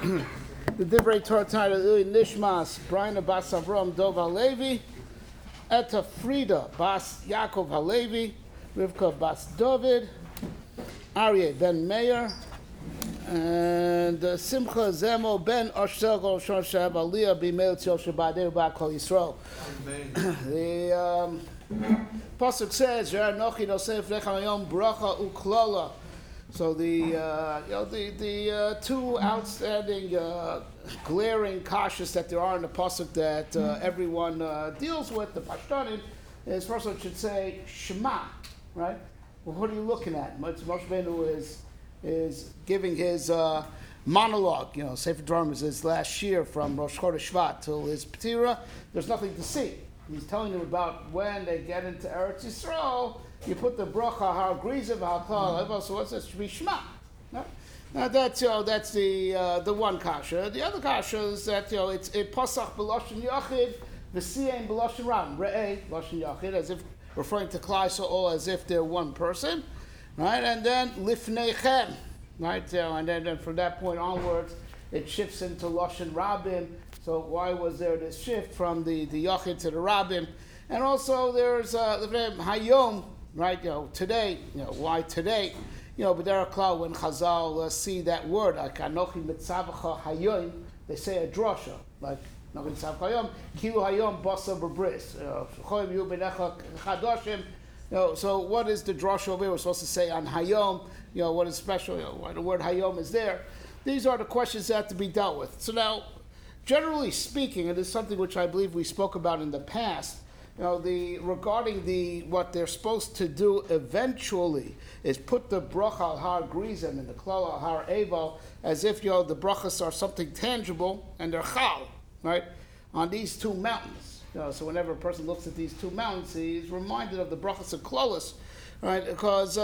The Divrei Torah title Nishmas Brian Bas Avram Dov Halevi, Eta Frida Bas Yaakov Halevi, Rivka Bas David, Aryeh Ben Meir, and Simcha Zemo Ben Oshel Gol Shon Shab Aliyah B'Meil Tzil Shabadeu Ba'Kol Yisrael. The pasuk says, "Nochi Nosef Lechem Hayom Bracha Uklala." So the two outstanding, glaring kashas that there are in the pasuk that everyone deals with, the Pashtanim, is first one should say Shema, right? Well, what are you looking at? Moshe Rabbeinu is giving his monologue. Sefer Dvarim is his last year from Rosh Chodesh Shvat till his Petira. There's nothing to see. He's telling them about when they get into Eretz Yisrael. You put the bracha har grizav ha'kal. So what's this? Should be Shema. No? Now that's the one kasha. The other kasha is that it's pasach b'loshen yachid, v'siyem b'loshen ram, re'eh b'loshen yachid, as if referring to Klal Yisrael as if they're one person, right? And then lifneichem, right? And then from that point onwards, it shifts into loshen rabim. So why was there this shift from the yachid to the rabim? And also there's hayom. Right, today, why today? B'derech klal, when Chazal see that word, like Anochi mitzavacha hayom, they say a drasha, like Anochi mitzavacha hayom, kilu hayom basa b'bris, choyim yu b'necha chadoshim. So what is the drasha over here? We're supposed to say on hayom, what is special, why the word hayom is there. These are the questions that have to be dealt with. So now, generally speaking, and this is something which I believe we spoke about in the past, regarding what they're supposed to do eventually is put the bracha al har grizim and the klal al har eval as if the brachas are something tangible and they're chal, right, on these two mountains. So whenever a person looks at these two mountains, he's reminded of the brachas of klalos, right? Because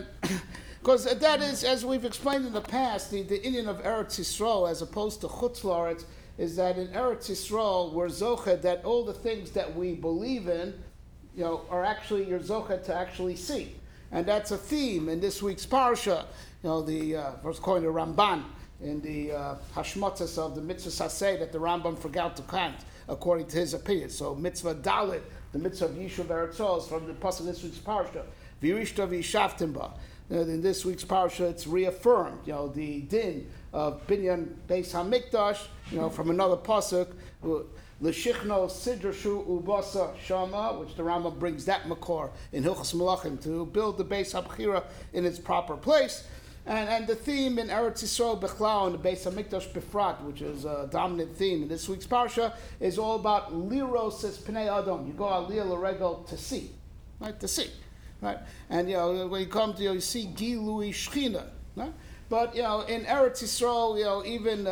that is, as we've explained in the past, the Indian of Eretz Yisrael as opposed to Chutz La'aretz, is that in Eretz Yisrael, we're zochet that all the things that we believe in, are actually, you're zochet to actually see. And that's a theme in this week's parsha. First according to Ramban, in the Hashmotzas of the mitzvah saseh that the Rambam forgot to count, according to his opinion. So mitzvah dalit, the mitzvah of Yishuv Eretz Yisrael, is from the pasuk in this week's parsha. V'yirishta v'yishavtim ba. In this week's parsha, it's reaffirmed, the din of Binyan Beis HaMikdash, from another pasuk, L'shichno sidrashu ubasa shama, which the Rambam brings that makor in Hilchos Melachim to build the Beis HaBchira in its proper place. And the theme in Eretz Yisrael Bechlal and the Beis HaMikdash Befrat, which is a dominant theme in this week's parsha, is all about liros es pnei adon. You go aliyah l'regel to see, right? To see. Right, and when you come to you see Gilui Shechina, right? But in Eretz Yisrael, even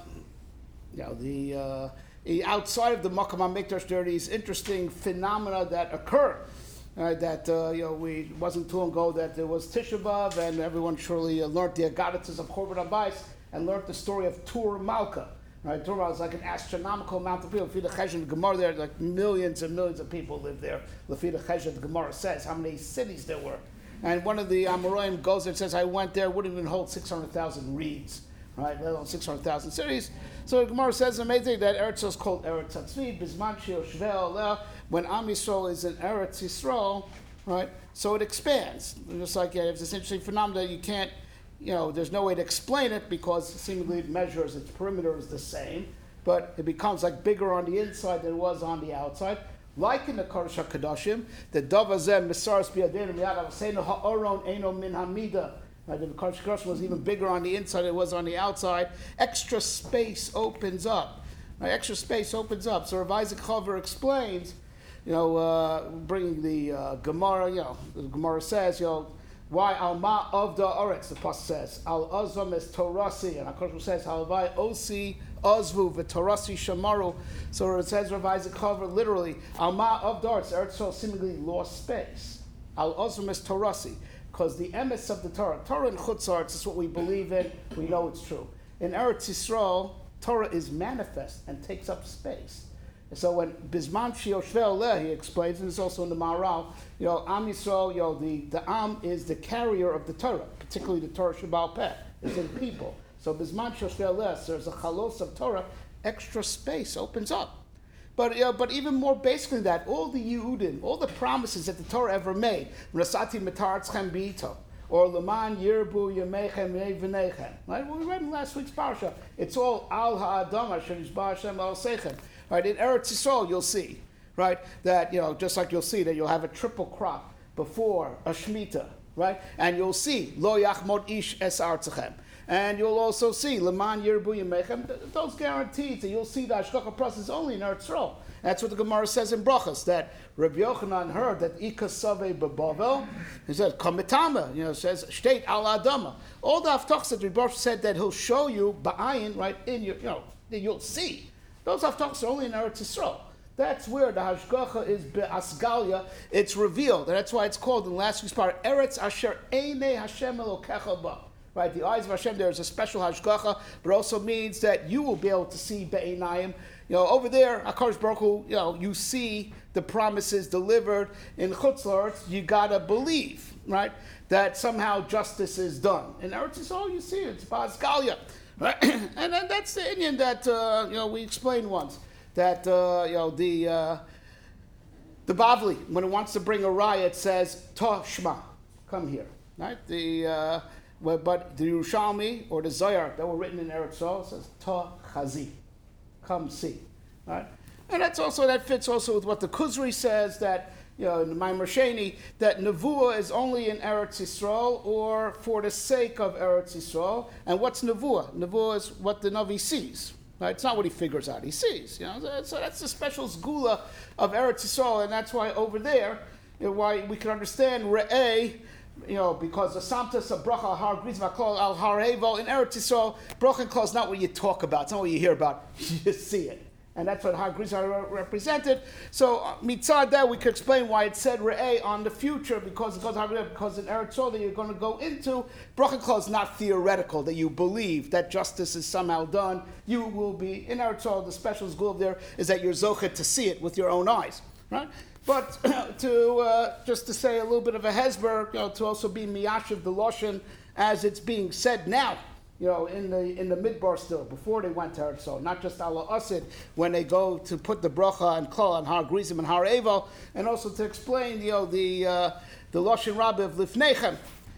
the outside of the Makam HaMikdash, there are these interesting phenomena that occur. That we wasn't too long ago that there was Tisha B'av, and everyone surely learned the Agaditas of Chorban Abayis and learned the story of Tur Malka. Right, Tur Malka is like an astronomical amount of people. Lefida Chesed Gemara, there like millions and millions of people live there. Lefida Chesed Gemara says how many cities there were. And one of the Amoraim goes there and says, I went there, wouldn't even hold 600,000 reeds, right? Let alone 600,000 cities. So the Gemara says amazing that Eretz is called Eretz Hatzvi, Bizman Sheo Shvei Oleh, when Am Yisrael is in Eretz Yisrael, right? So it expands. Just like you have this interesting phenomenon, you can't, there's no way to explain it because seemingly it measures, its perimeter is the same, but it becomes like bigger on the inside than it was on the outside. Like in the Kodesh HaKadoshim, the Davazem Mesaras B'Yadeinu Miyad Avosenu Ha'oron Eino Min Hamida. The Kodesh HaKadoshim was even bigger on the inside than it was on the outside. Extra space opens up. Right? Extra space opens up. So Rav Isaac Chover explains, bringing the Gemara, the Gemara says, why Alma of the Oretz, the Pasuk says, Al Azam is Torasi, and HaKadosh says, Halvai Osi Ozvu v'Torasi Shamaru. So it says Rav Isaac Chover literally, Alma of the Oretz, Eretz Yisrael seemingly lost space. Al Azam is Torasi, because the emes of the Torah in Chutz La'aretz is what we believe in, we know it's true. In Eretz Yisrael, Torah is manifest and takes up space. So when Bizman Sheo Shvei Oleh, he explains, and it's also in the Maharal, Am Yisrael, the Am is the carrier of the Torah, particularly the Torah Sheba'al Peh, is in people. So Bizman Shoshvei Les, there's a chalos of Torah, extra space opens up. But even more basically than that, all the Yehudim, all the promises that the Torah ever made, Rasati Metaratchem B'ito, or Leman Yirbu Yemechem V'nechem, right? Well, we read in last week's parsha. It's all Al Ha'adam Asher Yishba Hashem Al Sechem. Right? In Eretz Yisrael, you'll see, right, that just like you'll see that you'll have a triple crop before a Shemitah, right? And you'll see Lo Yachmod Ish Es Artzachem. And you'll also see Leman Yirbu Yemechem. Those guarantees that you'll see the Hashgacha process only in Eretz Yisrael. That's what the Gemara says in Brachas, that Rabbi Yochanan heard that Ika Saveh Bebavel, he said, Kamitama, says, State al Adama. All the Haftachs that Rabbi said that he'll show you, Ba'ayin, right, in your, that you'll see. Those Haftachs are only in Eretz Yisrael. That's where the Hashgacha is Be'asgalia, it's revealed. And that's why it's called in last week's part, Eretz Asher Einei Hashem Elokecha Ba. Right, the eyes of Hashem, there is a special hashgacha, but also means that you will be able to see be'einayim. Over there, HaKadosh Baruch Hu, you see the promises delivered in Chutz La'aretz. You gotta believe, right, that somehow justice is done. In Eretz Yisrael, you see it's Ba'asgalia, right? And then that's the Indian that we explained once that the Bavli, when it wants to bring a raya, it says Ta Shma, come here, right? But the Yerushalmi or the Zohar that were written in Eretz Yisrael says Ta Chazi, come see, right? And that fits also with what the Kuzri says that in the Maimer Sheni that Nevuah is only in Eretz Yisrael or for the sake of Eretz Yisrael. And what's Nevuah? Nevuah is what the Navi sees, right? It's not what he figures out; he sees. So that's the special Zgula of Eretz Yisrael, and that's why over there, why we can understand Re'eh. Because the Samtas of Bracha Har Grizma Klal Al Har Evo in Eretz Yisrael, Bracha and Klal is not what you talk about, it's not what you hear about, you just see it. And that's what Har Grizma represented. So, mitzad that, we could explain why it said Re'eh on the future, because in Eretz Yisrael that you're going to go into, Bracha and Klal is not theoretical, that you believe that justice is somehow done. You will be, in Eretz Yisrael, the special goal there is that you're zochet to see it with your own eyes, right? But just to say a little bit of a hesber, to also be miyashiv the loshen as it's being said now, in the midbar still before they went to Eretz Yisrael, not just ala asid when they go to put the bracha and klal on Har Grizim and Har Evo, and also to explain the loshen rabbi of lifnechem.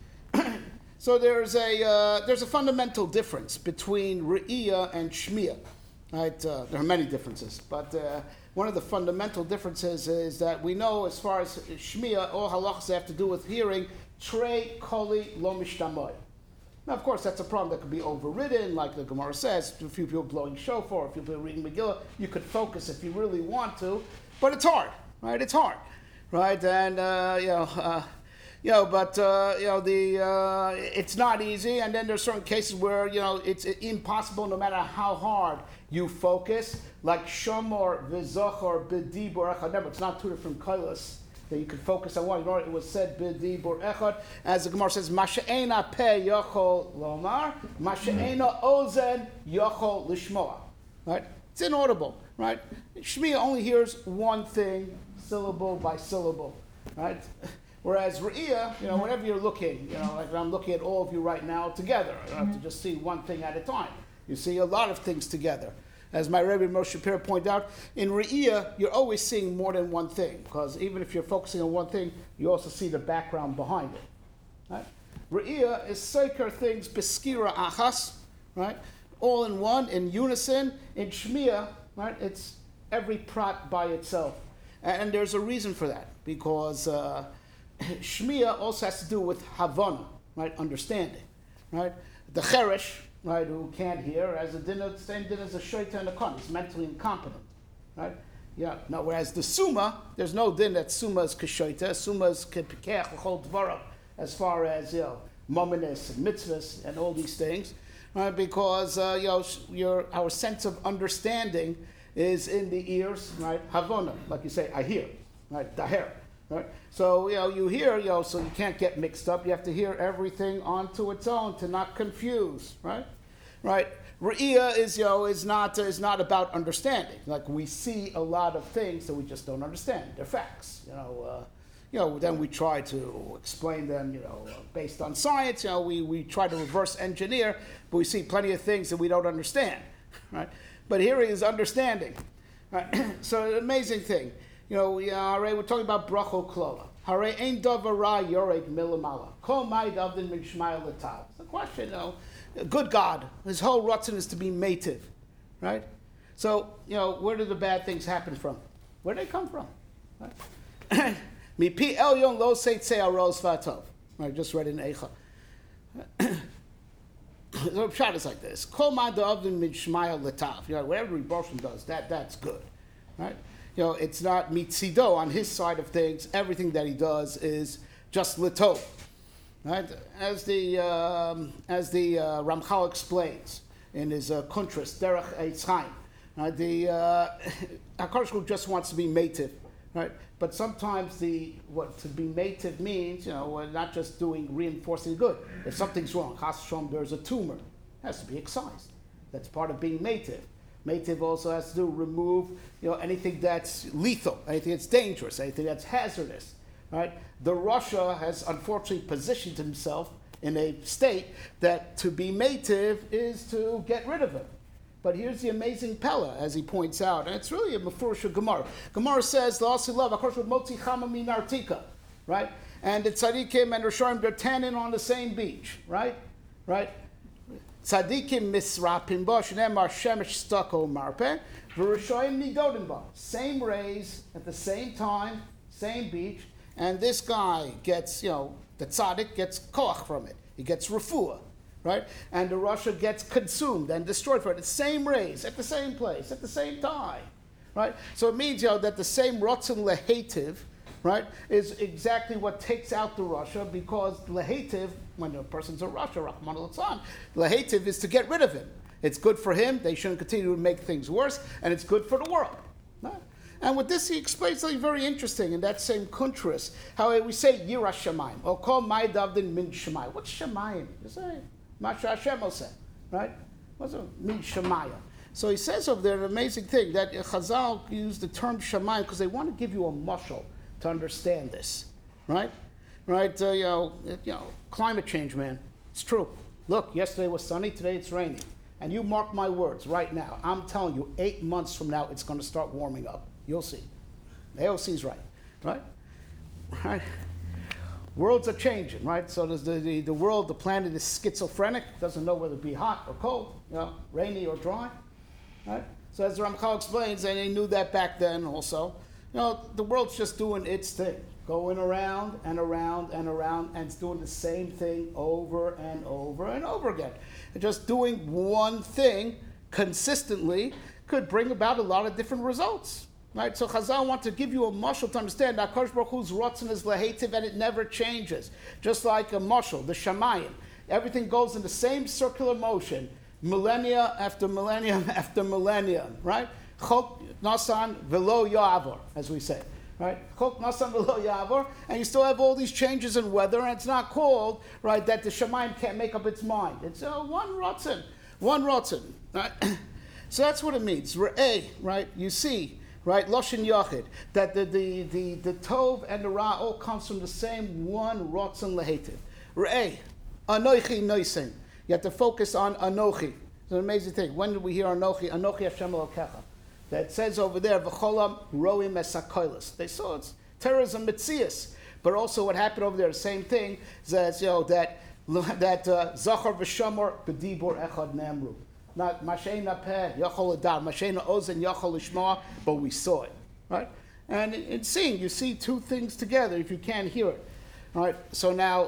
So there's a fundamental difference between re'iyah and shmiyah. Right? There are many differences, but one of the fundamental differences is that we know as far as Shmiya, all halachas have to do with hearing, Trei Koli Lo Mishtamoy. Now, of course, that's a problem that could be overridden, like the Gemara says, a few people blowing shofar, a few people reading Megillah. You could focus if you really want to, but it's hard, right? It's hard, right? And, it's not easy, and then there's certain cases where, it's impossible no matter how hard you focus, like Shomor, V'zochor, B'dibor Echad. Remember, it's not two different kolos that you could focus on one. It was said B'dibor Echad, as the Gemara says, Masha'ena Peh Yochol Lomar, Masha'ena Ozen Yochol Lishmoa. Right? It's inaudible, right? Shmiya only hears one thing, syllable by syllable, right? Whereas Re'iyah, whenever you're looking, like I'm looking at all of you right now together, I don't have to just see one thing at a time. You see a lot of things together. As my Rebbe Moshe Shapiro pointed out, in Re'iyah, you're always seeing more than one thing, because even if you're focusing on one thing, you also see the background behind it. Right? Re'iyah is seker things, beskira achas, right? All in one, in unison. In Shmiya, right? It's every prat by itself. And there's a reason for that, because Shmiya also has to do with Havana, right? Understanding, right? The Cheresh, right, who can't hear, has the same din as a Shoita and a Kon. He's mentally incompetent, right? Yeah. Now, whereas the Summa, there's no din that Summa is Keshoita. Summa is Kepikech, L'chol Dvara, as far as, Mominus and Mitzvahs and all these things, right? Because, our sense of understanding is in the ears, right? Havana, like you say, I hear, right? Daher. Right? So, you hear, so you can't get mixed up. You have to hear everything onto its own to not confuse, right? Right? Re'iyah is not about understanding. Like we see a lot of things that we just don't understand. They're facts. then we try to explain them, based on science. We try to reverse engineer, but we see plenty of things that we don't understand, right? But here is understanding. Right? So an amazing thing. We're talking about bracho klola. Hare ein davar ra yored milamala. Kol mai davdin min shmayel letav. The question, good God, his whole ratzon is to be mativ, right? So, where do the bad things happen from? Where do they come from? Right? Mipi elyon lo seitzei aros vatov. I just read in Eicha. The pshat is like this: Kol ma davdin min shmayel letav. Whatever Rebbe does, that's good, right? It's not mitzido on his side of things. Everything that he does is just litov, right? As the Ramchal explains in his Kuntras Derech Eitz Chaim, right? The Hakadosh just wants to be mativ, right? But sometimes to be mativ means we're not just reinforcing good. If something's wrong, chas v'shalom, there's a tumor, it has to be excised. That's part of being mativ. Mativ also has to remove, anything that's lethal, anything that's dangerous, anything that's hazardous, right? The Russia has unfortunately positioned himself in a state that to be mativ is to get rid of it. But here's the amazing Pella, as he points out, and it's really a mefurish Gemara. Gemara says, "L'asi love, of course, with motzi chama min artika," right? And the tzaddikim and Rishonim, they're tanning on the same beach, right? Right? Tzadikim misrapim ba shneimar shemesh stako marpe v'rishoyim nidodim ba. Same rays at the same time, same beach, and this guy gets, the tzaddik gets koach from it. He gets refuah, right? And the Russia gets consumed and destroyed for it. The same rays at the same place at the same time, right? So it means that the same rotzen lehetiv, right, is exactly what takes out the Russia, because lehetiv, when a person's a Russia, Rahman al-Tzan, lehetiv is to get rid of him. It's good for him. They shouldn't continue to make things worse, and it's good for the world. Right? And with this, he explains something very interesting in that same kuntras, how we say Yira Shamayim, or call my davdin min Shamayim. What's Shamayim? You say, Masha Hashem will say, right? What's it? Min Shamayim. So he says over there an amazing thing, that Chazal used the term Shamayim because they want to give you a mashal to understand this, right? Right? Climate change, man. It's true. Look, yesterday was sunny, today it's raining. And you mark my words right now. I'm telling you, 8 months from now, it's going to start warming up. You'll see. AOC's right, right? Right? Worlds are changing, right? So there's the world, the planet is schizophrenic, doesn't know whether to be hot or cold, rainy or dry, right? So as Ramchal explains, and he knew that back then also, the world's just doing its thing, going around and around and around, and it's doing the same thing over and over and over again. And just doing one thing consistently could bring about a lot of different results. Right? So Chazal want to give you a mashal to understand that HaKadosh Baruch Hu's rotzen is lehetiv, and it never changes. Just like a mashal, the shamayim. Everything goes in the same circular motion, millennia after millennium after millennium, right? Chok nasan velo ya'avor, as we say, right? Chok nasan velo ya'avor, and you still have all these changes in weather, and it's not called, right, that the shamayim can't make up its mind. It's one rotzen, right? So that's what it means. Re'eh, right? You see, right, Loshin Yachid, that the Tov and the Ra all comes from the same one Rotzen Lehetiv. Re'eh, Anochi Noisen. You have to focus on Anochi. It's an amazing thing. When did we hear Anochi? Anochi Hashem Elokecha. That says over there, V'cholam Roim Esakoilis. They saw it's terrorism mitzias. But also what happened over there, the same thing, says, that Zachar V'shamor B'dibor Echad Nemru. Not Mashena Peh, Yachol Adar, Mashena Ozen, Yachol Ishma, but we saw it, right? And in seeing, you see two things together if you can't hear it, right? So now,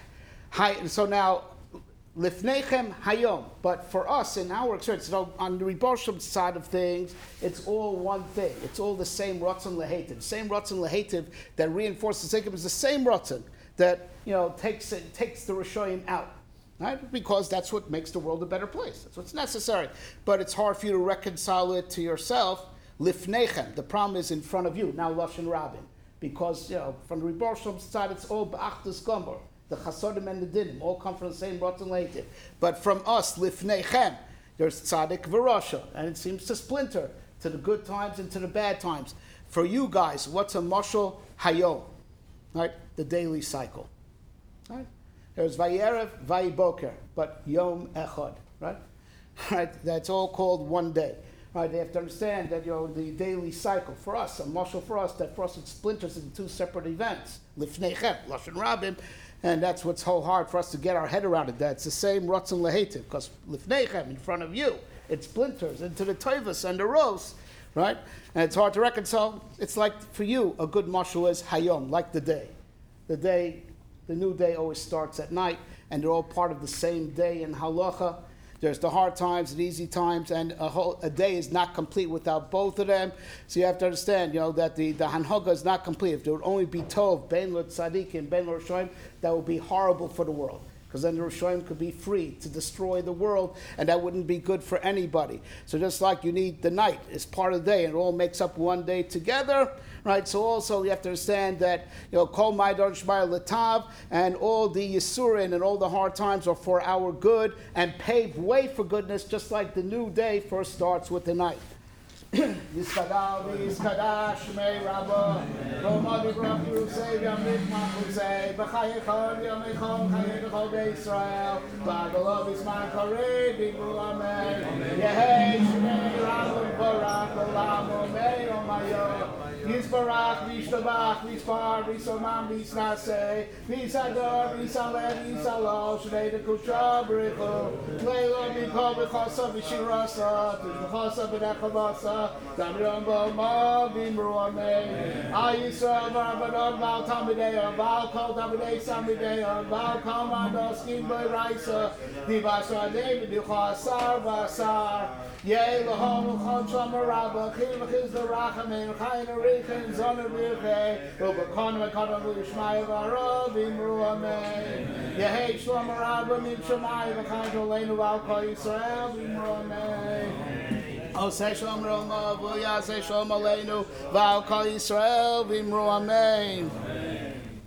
Lifnechem Hayom, but for us in our experience, on the Riboshim side of things, it's all one thing. It's all the same Ratzon Lehetiv. Same Ratzon Lehetiv that reinforces Zekim is the same Ratzon that takes the Rishoyim out. Right? Because that's what makes the world a better place. That's what's necessary. But it's hard for you to reconcile it to yourself. Lifnechem. The problem is in front of you. Now Lashon Rabin. Because, from the Rebbe Shalom's side, it's all B'achdus Gomer. The Chasodim and the Dinim all come from the same Rotten Leitiv. But from us, Lifnechem, there's Tzaddik V'Rasha. And it seems to splinter to the good times and to the bad times. For you guys, what's a mashal hayom? right? The daily cycle, right? There's Vayerev, Vayiboker, but Yom Echad, right? Right? That's all called one day. Right? They have to understand that the daily cycle for us, a marshal for us, that for us it splinters into two separate events. Lifnechem, Lashon Rabim, and that's what's so hard for us to get our head around it. That's the same Ratzon Lehetiv, because Lifnechem, in front of you, it splinters into the Tovus and the Ros, right? And it's hard to reconcile. It's like for you, a good marshal is Hayom, like the day. The new day always starts at night, and they're all part of the same day in Halacha. There's the hard times and easy times, and a day is not complete without both of them. So you have to understand, that the Hanhoga is not complete. If there would only be Tov, Ben Lo Tzadik, and Ben Lo Rishonim, that would be horrible for the world. Because then the Rishonim could be free to destroy the world, and that wouldn't be good for anybody. So just like you need the night as part of the day, and it all makes up one day together, right? So also you have to understand that, Kol Maidar Shmaya Latav, and all the Yisurin and all the hard times are for our good, and pave way for goodness, just like the new day first starts with the night. Yiskadal v'yiskadash shmei Rabba Roma divrach Yerusei v'yamrit machuzei B'chayechon v'yamechon chayechon v'Yisrael V'adolav v'izman karei v'imru amen Yehei shmei Rabba Barak Olam Omei Omayo Yisbarach v'yishtabach v'yispar v'yisomam v'yisnasei V'yisador v'yisaleh v'yisalo Shnei dekusha b'richu Leilo v'yikol v'chosa v'shirasa V'chosa v'nechavasa Damrion Boma Vimru Amei Al Yisrael V'Rabbanon Val Talmidei Val Kol Talmidei Samidei Val Kol Mandoskim B'Raisa Divasra David V'Ducha Asar V'Asar Yeh L'Hom L'Chon Shlomo Rabba Chiv V'Chiz L'Rachamim Chayin Arichin Zoner V'Yuchei U'B'Kon V'Kodon V'Yishmael V'Aro V'Imru Amei Yehei Shlomo Rabba Min Shemai V'Chayin Toleinu Val Kol Yisrael V'Imru Amei Oseh Shalom Roma, V'Yaseh Shalom Aleinu, V'Al Kol Yisrael, V'Imru Amen.